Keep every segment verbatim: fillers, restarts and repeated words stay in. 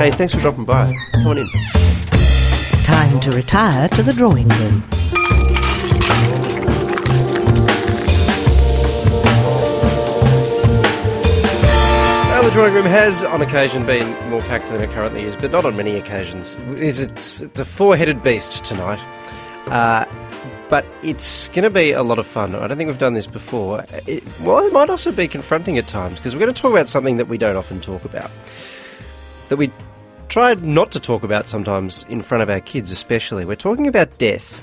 Hey, thanks for dropping by. Come on in. Time to retire to the drawing room. Well, the drawing room has, on occasion, been more packed than it currently is, but not on many occasions. It's a, it's a four-headed beast tonight. Uh, but it's going to be a lot of fun. I don't think we've done this before. It, well, it might also be confronting at times, because we're going to talk about something that we don't often talk about, that we try not to talk about sometimes in front of our kids especially. We're talking about death.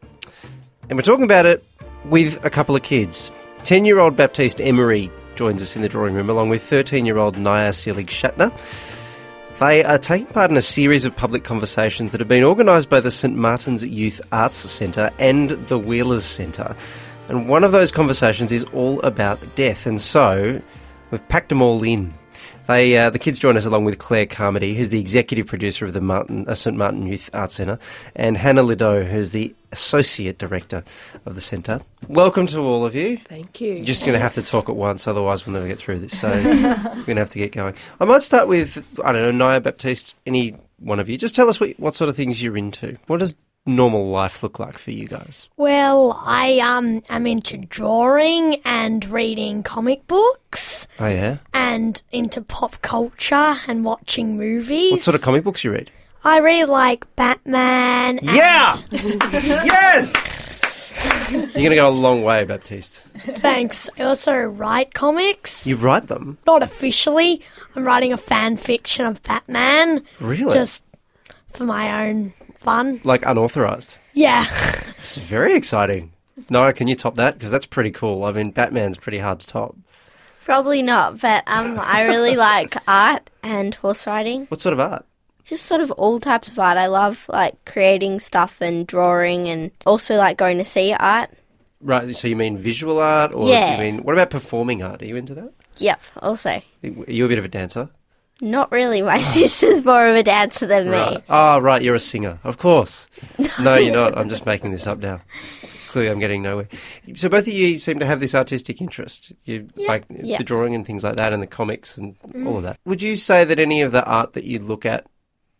And we're talking about it with a couple of kids. ten-year-old Baptiste Emery joins us in the drawing room, along with thirteen-year-old Naya Seelig-Shatner. They are taking part in a series of public conversations that have been organised by the St Martin's Youth Arts Centre and the Wheelers Centre. And one of those conversations is all about death, and so we've packed them all in. They, uh, the kids join us along with Claire Carmody, who's the executive producer of the Martin, uh, St Martin Youth Arts Centre, and Hannah Liddell, who's the associate director of the centre. Welcome to all of you. Thank you. You're just going to have to talk at once, otherwise we'll never get through this, so we're going to have to get going. I might start with, I don't know, Naya, Baptiste, any one of you. Just tell us what, what sort of things you're into. What does normal life look like for you guys? Well, I um am into drawing and reading comic books. Oh, yeah? And into pop culture and watching movies. What sort of comic books you read? I read like Batman. Yeah! Yes! You're going to go a long way, Baptiste. Thanks. I also write comics. You write them? Not officially. I'm writing a fan fiction of Batman. Really? Just for my own fun. Like unauthorised? Yeah. It's very exciting. Naya, can you top that? Because that's pretty cool. I mean, Batman's pretty hard to top. Probably not, but um, I really like art and horse riding. What sort of art? Just sort of all types of art. I love like creating stuff and drawing, and also like going to see art. Right, so you mean visual art? Or Yeah. You mean, what about performing art? Are you into that? Yep, also. Are you a bit of a dancer? Not really. My sister's more of a dancer than Right. me. Oh, right, you're a singer. Of course. No, you're not. I'm just making this up now. Clearly I'm getting nowhere. So both of you seem to have this artistic interest. You like Yeah. the drawing and things like that, and the comics and all of that. Would you say that any of the art that you look at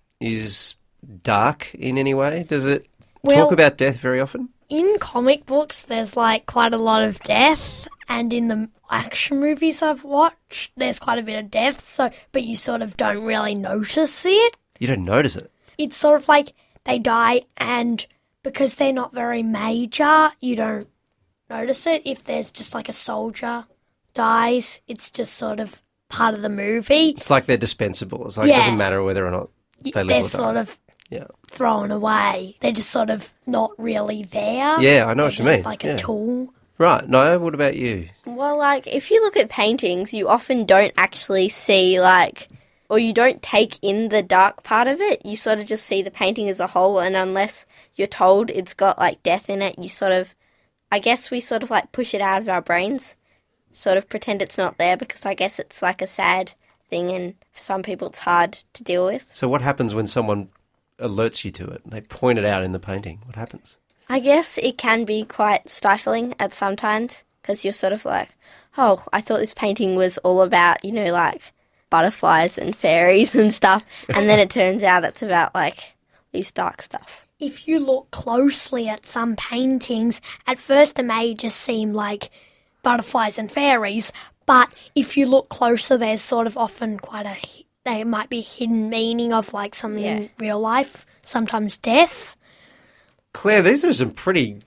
is dark in any way? Does it Well- talk about death very often? In comic books, there's like quite a lot of death, and in the action movies I've watched, there's quite a bit of death. So, but you sort of don't really notice it. You don't notice it. It's sort of like they die, and because they're not very major, you don't notice it. If there's just like a soldier dies, it's just sort of part of the movie. It's like they're dispensable. It's like it Yeah. doesn't matter whether or not they live They're or die. sort of Yeah. thrown away. They're just sort of not really there. Yeah, I know They're what you just mean. like Yeah. a tool. Right. Naya, what about you? Well, like, if you look at paintings, you often don't actually see, like, or you don't take in the dark part of it. You sort of just see the painting as a whole, and unless you're told it's got, like, death in it, you sort of, I guess we sort of, like, push it out of our brains, sort of pretend it's not there, because I guess it's, like, a sad thing, and for some people it's hard to deal with. So what happens when someone alerts you to it? They point it out in the painting. What happens? I guess it can be quite stifling at some times, because you're sort of like, oh, I thought this painting was all about, you know, like, butterflies and fairies and stuff, and then it turns out it's about, like, these dark stuff. If you look closely at some paintings, at first it may just seem like butterflies and fairies, but if you look closer, there's sort of often quite a, there might be a hidden meaning of like something Yeah. in real life, sometimes death. Claire, these are some pretty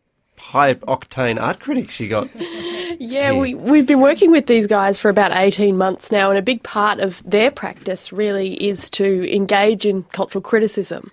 high-octane art critics you got. Yeah, we, we've been working with these guys for about eighteen months now, and a big part of their practice really is to engage in cultural criticism.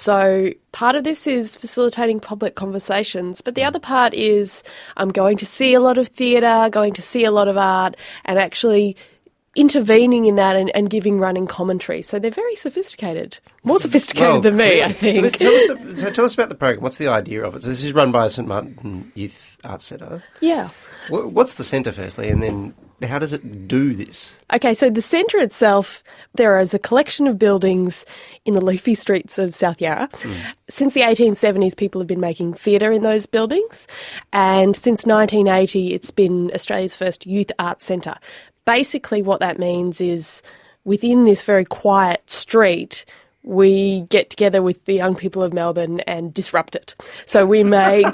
So part of this is facilitating public conversations, but the other part is um, going to see a lot of theatre, going to see a lot of art, and actually intervening in that and, and giving running commentary. So they're very sophisticated, more sophisticated Well, than me, clearly. I think. Tell us, so tell us about the program. What's the idea of it? So this is run by St Martin Youth Arts Centre. Yeah. Wh- What's the centre, firstly, and then how does it do this? Okay, so the centre itself, there is a collection of buildings in the leafy streets of South Yarra. Mm. Since the eighteen seventies, people have been making theatre in those buildings, and since nineteen eighty, it's been Australia's first youth arts centre. Basically what that means is within this very quiet street, we get together with the young people of Melbourne and disrupt it. So we make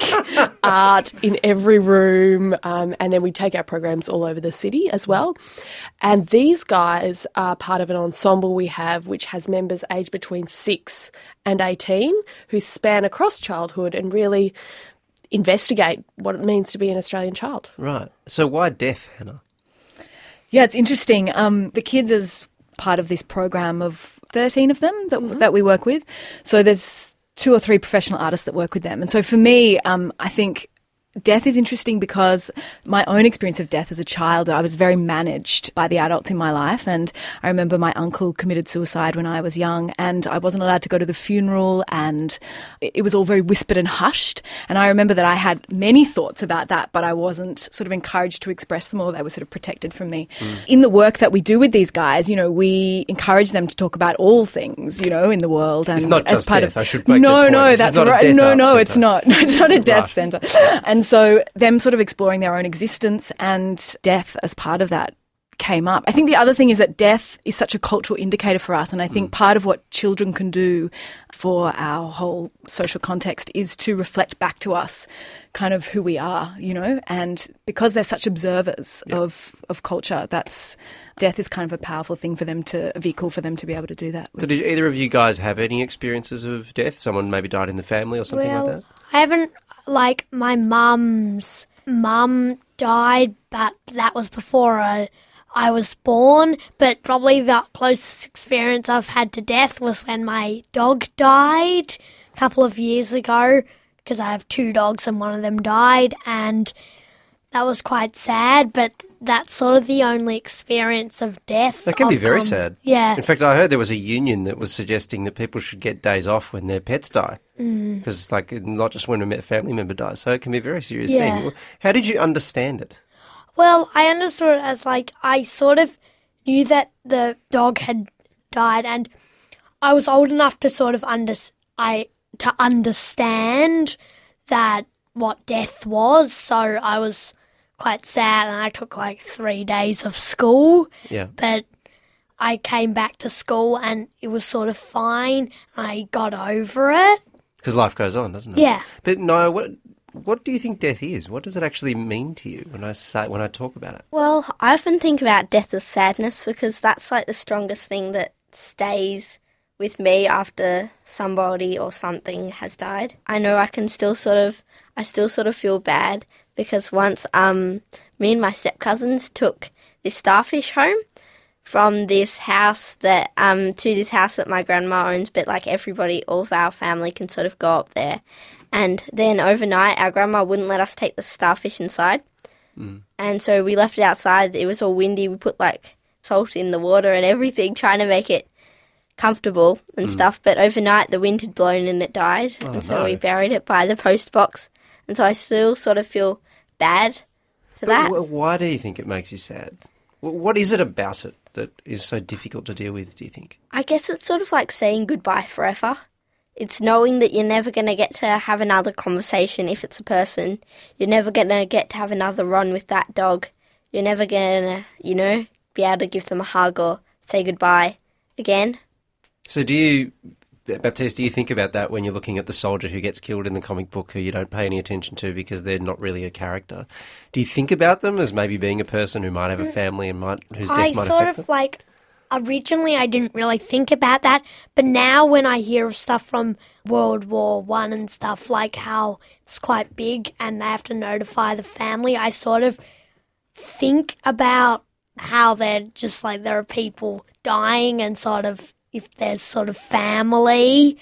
art in every room, um, and then we take our programs all over the city as well. And these guys are part of an ensemble we have which has members aged between six and eighteen who span across childhood and really investigate what it means to be an Australian child. Right. So why death, Hannah? Yeah, it's interesting. Um, the kids as part of this program of thirteen of them that mm-hmm. that we work with. So there's two or three professional artists that work with them. And so for me, um, I think death is interesting because my own experience of death as a child, I was very managed by the adults in my life. And I remember my uncle committed suicide when I was young and I wasn't allowed to go to the funeral and it was all very whispered and hushed. And I remember that I had many thoughts about that, but I wasn't sort of encouraged to express them or they were sort of protected from me. Mm. In the work that we do with these guys, you know, we encourage them to talk about all things, you know, in the world. And it's not just as part death, of, I should make No, that point. no, This that's is not right. a death No, art no, centre. it's not. No, it's not a death Right. centre. And so them sort of exploring their own existence and death as part of that came up. I think the other thing is that death is such a cultural indicator for us, and I think mm. part of what children can do for our whole social context is to reflect back to us kind of who we are, you know, and because they're such observers yep. of, of culture, that's death is kind of a powerful thing for them to, a vehicle for them to be able to do that. So did either of you guys have any experiences of death? Someone maybe died in the family or something well, like that? I haven't, like, my mum's mum died, but that was before I, I was born. But probably the closest experience I've had to death was when my dog died a couple of years ago, because I have two dogs and one of them died, and that was quite sad, but that's sort of the only experience of death. That can be I've very come- sad. Yeah. In fact, I heard there was a union that was suggesting that people should get days off when their pets die. Because, mm. like, not just when a family member dies. So it can be a very serious Yeah. thing. How did you understand it? Well, I understood it as, like, I sort of knew that the dog had died, and I was old enough to sort of under, I to understand that what death was, so I was quite sad, and I took, like, three days of school. Yeah. But I came back to school, and it was sort of fine. I got over it. Because life goes on, doesn't it? Yeah. But no, what what do you think death is? What does it actually mean to you when I say when I talk about it? Well, I often think about death as sadness because that's like the strongest thing that stays with me after somebody or something has died. I know I can still sort of, I still sort of feel bad because once um, me and my step-cousins took this starfish home from this house that, um, to this house that my grandma owns, but like everybody, all of our family can sort of go up there. And then overnight, our grandma wouldn't let us take the starfish inside. Mm. And so we left it outside. It was all windy. We put like salt in the water and everything, trying to make it comfortable and mm. stuff. But overnight, the wind had blown and it died. Oh, and so no. we buried it by the post box. And so I still sort of feel bad for But that. w- why do you think it makes you sad? W- What is it about it that is so difficult to deal with, do you think? I guess it's sort of like saying goodbye forever. It's knowing that you're never going to get to have another conversation if it's a person. You're never going to get to have another run with that dog. You're never going to, you know, be able to give them a hug or say goodbye again. So do you, Baptiste, do you think about that when you're looking at the soldier who gets killed in the comic book who you don't pay any attention to because they're not really a character? Do you think about them as maybe being a person who might have a family and might whose death I might sort affect of them? like, originally I didn't really think about that, but now when I hear of stuff from World War One and stuff, like how it's quite big and they have to notify the family, I sort of think about how they're just like, there are people dying and sort of, if there's sort of family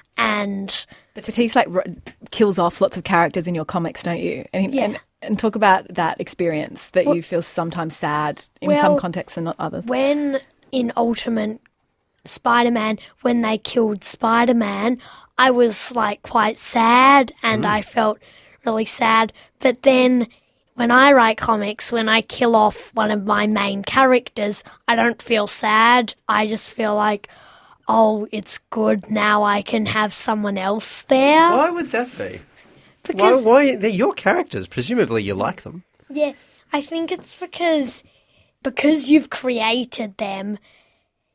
and... But Baptiste like r- kills off lots of characters in your comics, don't you? And, Yeah. and, and talk about that experience that Well- you feel sometimes sad in Well, some contexts and not others. When in Ultimate Spider-Man, when they killed Spider-Man, I was like quite sad and I felt really sad. But then when I write comics, when I kill off one of my main characters, I don't feel sad. I just feel like, oh, it's good, now I can have someone else there. Why would that be? Because Why, why? They're your characters. Presumably you like them. Yeah, I think it's because because you've created them,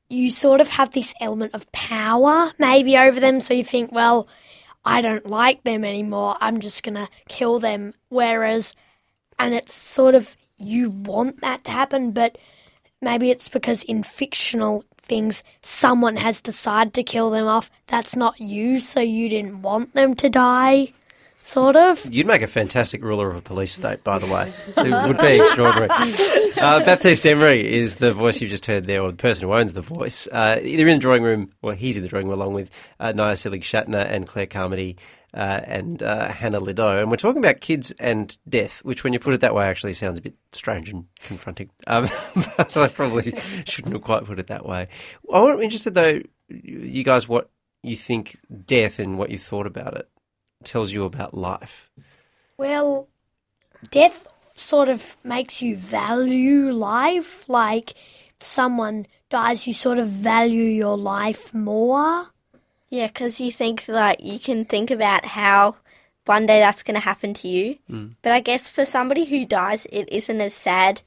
you sort of have this element of power maybe over them. So you think, well, I don't like them anymore. I'm just going to kill them. Whereas, and it's sort of, you want that to happen, but maybe it's because in fictional things, someone has decided to kill them off. That's not you, so you didn't want them to die. Sort of. You'd make a fantastic ruler of a police state, by the way. It would be extraordinary. Uh, Baptiste Emery is the voice you just heard there, or the person who owns the voice. Uh, they're in the drawing room, well, he's in the drawing room along with uh, Naya Selig-Shatner and Claire Carmody uh, and uh, Hannah Liddell. And we're talking about kids and death, which when you put it that way actually sounds a bit strange and confronting. Um, but I probably shouldn't have quite put it that way. I'm interested, though, you guys, what you think death and what you thought about it tells you about life. Well, death sort of makes you value life. Like, if someone dies, you sort of value your life more. Yeah, because you think, like, you can think about how one day that's going to happen to you. Mm. But I guess for somebody who dies, it isn't as sad.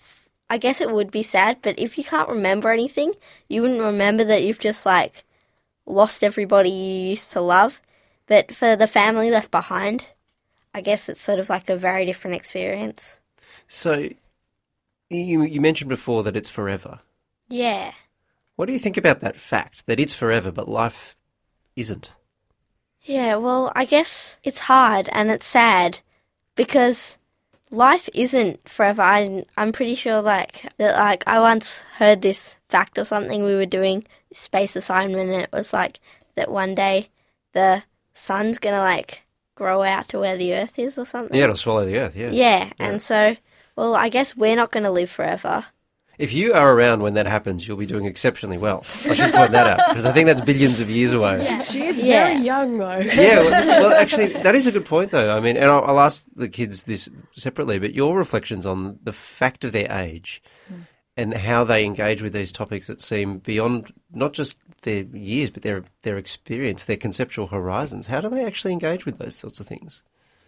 I guess it would be sad, but if you can't remember anything, you wouldn't remember that you've just, like, lost everybody you used to love. But for the family left behind, I guess it's sort of like a very different experience. So you you mentioned before that it's forever. Yeah. What do you think about that fact, that it's forever but life isn't? Yeah, well, I guess it's hard and it's sad because life isn't forever. I'm, I'm pretty sure like that. Like I once heard this fact or something. We were doing a space assignment and it was like that one day the sun's going to, like, grow out to where the Earth is or something. Yeah, it'll swallow the Earth, yeah. Yeah, yeah. and so, well, I guess we're not going to live forever. If you are around when that happens, you'll be doing exceptionally well. I should point that out, because I think that's billions of years away. Yeah, she is yeah. very young, though. Yeah, well, well, actually, that is a good point, though. I mean, and I'll, I'll ask the kids this separately, but your reflections on the fact of their age mm. and how they engage with these topics that seem beyond not just their years, but their their experience, their conceptual horizons. How do they actually engage with those sorts of things?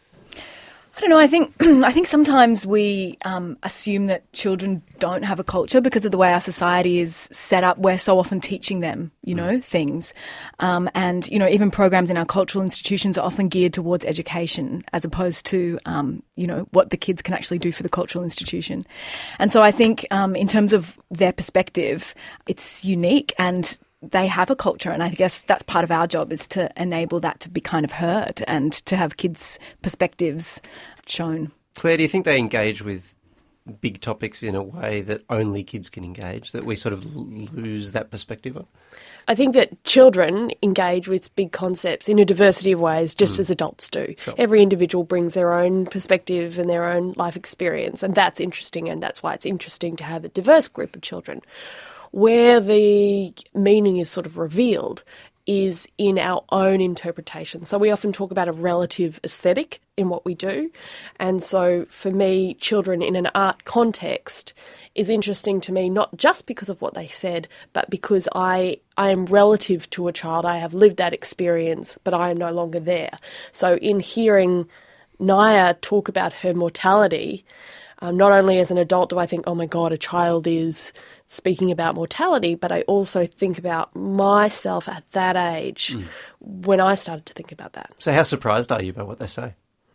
I don't know. I think I think sometimes we um, assume that children don't have a culture because of the way our society is set up. We're so often teaching them, you know, mm. things, um, and you know, even programs in our cultural institutions are often geared towards education as opposed to, um, you know, what the kids can actually do for the cultural institution. And so I think, um, in terms of their perspective, it's unique and they have a culture, and I guess that's part of our job is to enable that to be kind of heard and to have kids' perspectives shown. Claire, do you think they engage with big topics in a way that only kids can engage, that we sort of lose that perspective on? I think that children engage with big concepts in a diversity of ways, just mm. as adults do. Sure. Every individual brings their own perspective and their own life experience, and that's interesting, and that's why it's interesting to have a diverse group of children. Where the meaning is sort of revealed is in our own interpretation. So we often talk about a relative aesthetic in what we do. And so for me, children in an art context is interesting to me, not just because of what they said, but because I, I am relative to a child. I have lived that experience, but I am no longer there. So in hearing Naya talk about her mortality, um, not only as an adult do I think, oh my God, a child is speaking about mortality, but I also think about myself at that age mm. when I started to think about that. So how surprised are you by what they say?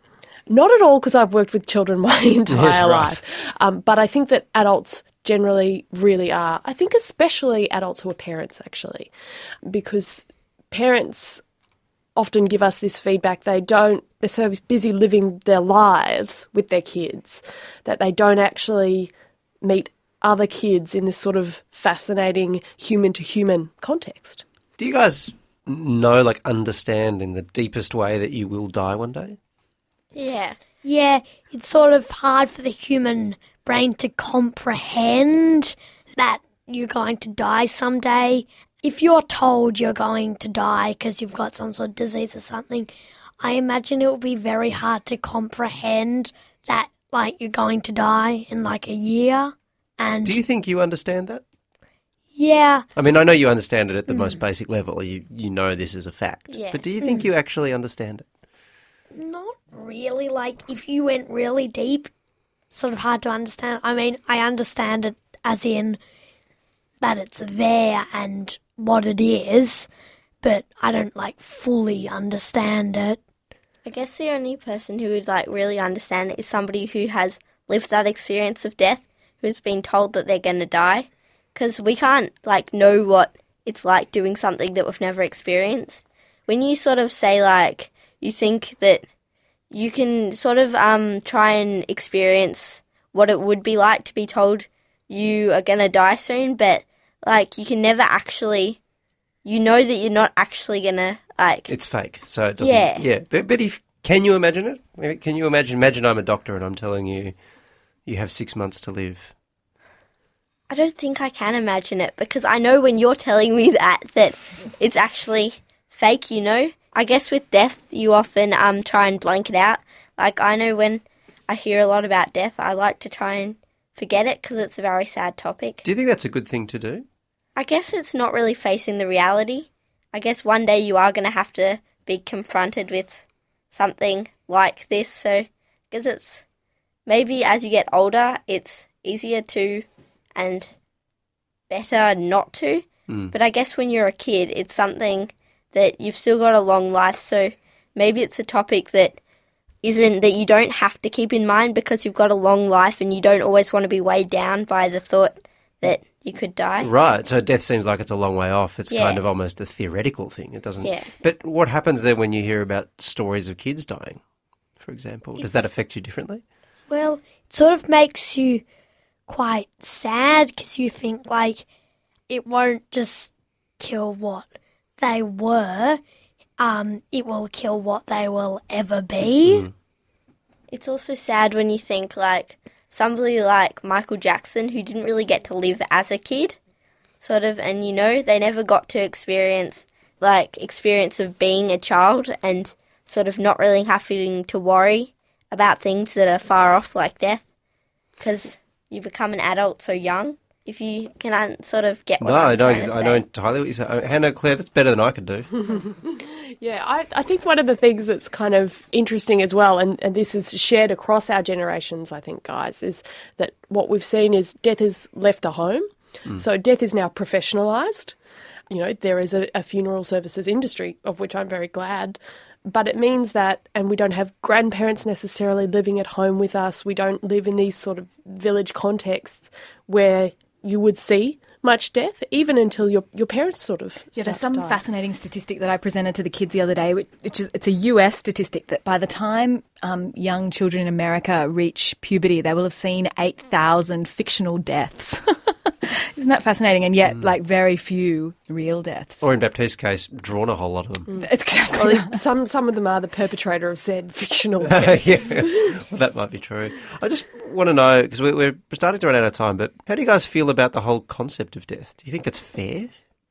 Not at all, because I've worked with children my entire Yes, right. life. Um, but I think that adults generally really are. I think especially adults who are parents, actually, because parents often give us this feedback. They don't, they're so busy living their lives with their kids that they don't actually meet other kids in this sort of fascinating human-to-human context. Do you guys know, like, understand in the deepest way that you will die one day? Yeah. Yeah, it's sort of hard for the human brain to comprehend that you're going to die someday. If you're told you're going to die because you've got some sort of disease or something, I imagine it will be very hard to comprehend that, like, you're going to die in, like, a year. And do you think you understand that? Yeah. I mean, I know you understand it at the mm. most basic level. You you know this is a fact. Yeah. But do you think mm. you actually understand it? Not really. Like, if you went really deep, sort of hard to understand. I mean, I understand it as in that it's there and what it is, but I don't like fully understand it. I guess the only person who would like really understand it is somebody who has lived that experience of death, who's been told that they're going to die, because we can't like know what it's like doing something that we've never experienced. When you sort of say like you think that you can sort of um try and experience what it would be like to be told you are going to die soon, but like you can never actually, you know that you're not actually going to like... It's fake, so it doesn't... Yeah. Yeah, but, but if, can you imagine it? Can you imagine, imagine I'm a doctor and I'm telling you you have six months to live. I don't think I can imagine it, because I know when you're telling me that, that it's actually fake, you know? I guess with death, you often um try and blank it out. Like, I know when I hear a lot about death, I like to try and forget it because it's a very sad topic. Do you think that's a good thing to do? I guess it's not really facing the reality. I guess one day you are going to have to be confronted with something like this, so because it's maybe as you get older, it's easier to and better not to. Mm. But I guess when you're a kid, it's something that you've still got a long life, so maybe it's a topic that isn't, that you don't have to keep in mind because you've got a long life and you don't always want to be weighed down by the thought that you could die. Right, so death seems like it's a long way off. It's Yeah. kind of almost a theoretical thing. It doesn't... Yeah. But what happens then when you hear about stories of kids dying, for example? Does that It's- affect you differently? Well, it sort of makes you quite sad because you think, like, it won't just kill what they were, um, it will kill what they will ever be. Mm. It's also sad when you think, like, somebody like Michael Jackson, who didn't really get to live as a kid, sort of, and, you know, they never got to experience, like, experience of being a child and sort of not really having to worry about things that are far off, like death, because you become an adult so young. If you can un- sort of get what No, I'm I know, trying to I know say. entirely what you're saying. Hannah, Claire, that's better than I could do. Yeah, I, I think one of the things that's kind of interesting as well, and, and this is shared across our generations, I think, guys, is that what we've seen is death has left the home. Mm. So death is now professionalised. You know, there is a, a funeral services industry, of which I'm very glad. But it means that, and we don't have grandparents necessarily living at home with us. We don't live in these sort of village contexts where you would see much death, even until your your parents sort of Yeah, start there's some to die. fascinating statistic that I presented to the kids the other day, which, which is it's a U S statistic that by the time um, young children in America reach puberty, they will have seen eight thousand fictional deaths. Isn't that fascinating? And yet, like, very few real deaths. Or in Baptiste's case, drawn a whole lot of them. It's exactly Well, some some of them are the perpetrator of said fictional deaths. Yeah, well, that might be true. I just want to know, because we're, we're starting to run out of time, but how do you guys feel about the whole concept of death? Do you think that's fair?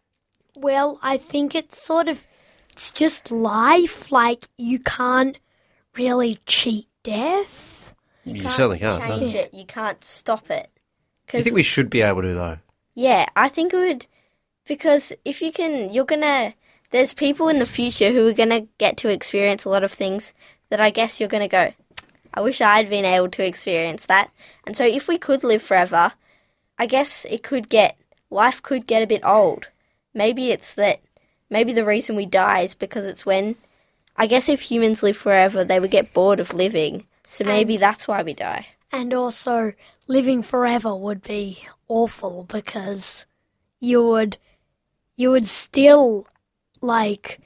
Well, I think it's sort of, it's just life. Like, you can't really cheat death. You, can't certainly can't. no. change it. You can't stop it. Do you think we should be able to, though? Yeah, I think it would, because if you can, you're gonna, there's people in the future who are gonna get to experience a lot of things that I guess you're gonna go, I wish I'd been able to experience that. And so if we could live forever, I guess it could get, life could get a bit old. Maybe it's that, maybe the reason we die is because it's when, I guess if humans live forever, they would get bored of living. So maybe that's why we die. And also, living forever would be awful because you would, you would still, like,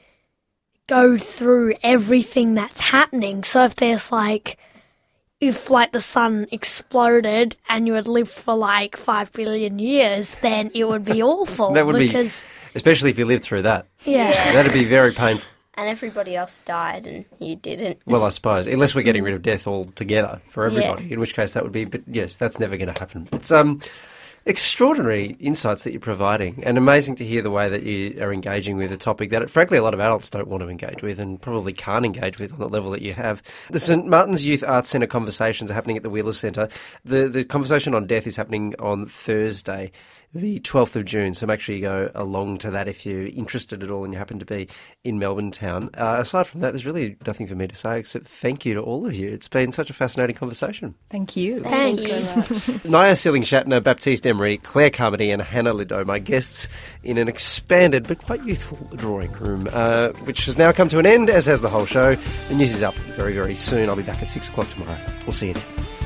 go through everything that's happening. So if there's, like, if, like, the sun exploded and you had lived for, like, five billion years, then it would be awful. That would because, be, especially if you lived through that. yeah. Yeah. That'd be very painful. And everybody else died and you didn't. Well, I suppose, unless we're getting rid of death altogether for everybody, Yeah. in which case that would be, but yes, that's never going to happen. It's um, extraordinary insights that you're providing, and amazing to hear the way that you are engaging with a topic that, frankly, a lot of adults don't want to engage with and probably can't engage with on the level that you have. The St Martin's Youth Arts Centre conversations are happening at the Wheeler Centre. The, the conversation on death is happening on Thursday. the twelfth of June, so make sure you go along to that if you're interested at all and you happen to be in Melbourne town. Uh, aside from that, there's really nothing for me to say except thank you to all of you. It's been such a fascinating conversation. Thank you. Thanks. Naya Sealing-Shatner, Baptiste Emery, Claire Carmody and Hannah Liddell, my guests in an expanded but quite youthful drawing room, uh, which has now come to an end, as has the whole show. The news is up very, very soon. I'll be back at six o'clock tomorrow. We'll see you then.